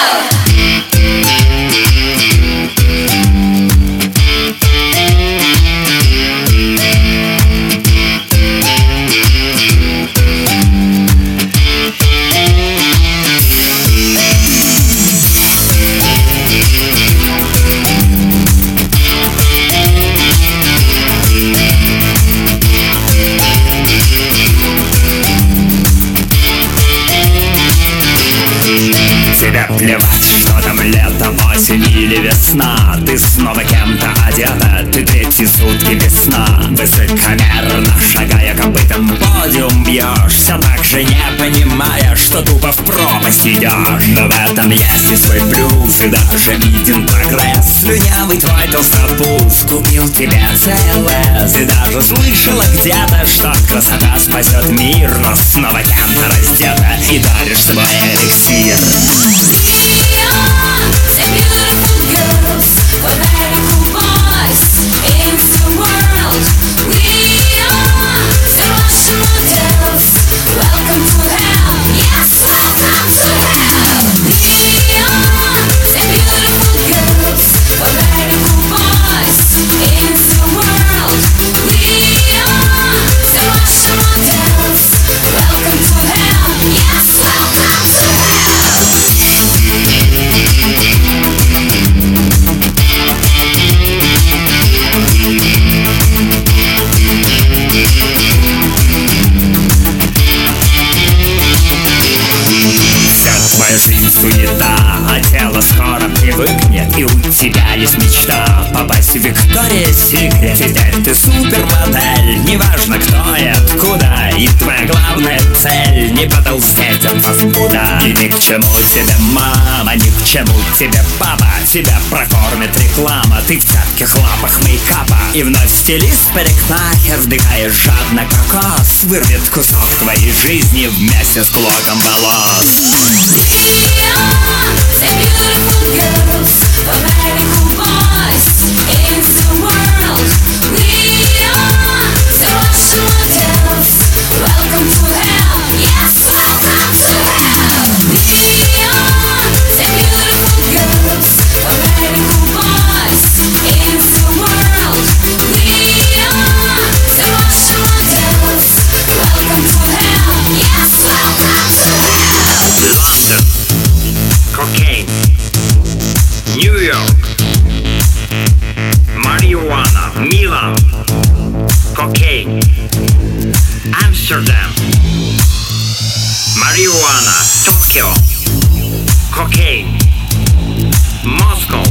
Тебе плевать, что там лето, осень или весна. Ты снова кем-то одета, ты третьи сутки без сна. Высокомерно шагая копытом подиум бьешь, все так же не понимая, что тупо в пропасть идешь. Но в этом есть и свой плюс, и даже виден прогресс. Слюнявый твой толстопуз купил тебе целое. Ты даже слышала где-то, что красота спасет мир. Но снова кем-то раздета и даришь свой эликсир. Жизнь суета, а тело скоро привыкнет. И у тебя есть мечта попасть в Victoria's Secret. Теперь ты супермодель, неважно кто и откуда. И твоя главная цель — не потолстеть от фастфуда. И ни к чему тебе мама, ни к чему тебе папа. Тебя прокормит реклама, ты в цепких лапах мейкапа. И вновь стилист-парикмахер вдыхаешь жадно кокос. Вырвет кусок твоей жизни вместе с клоком волос. Cocaine, New York, marijuana, Milan, cocaine, Amsterdam, marijuana, Tokyo, cocaine, Moscow.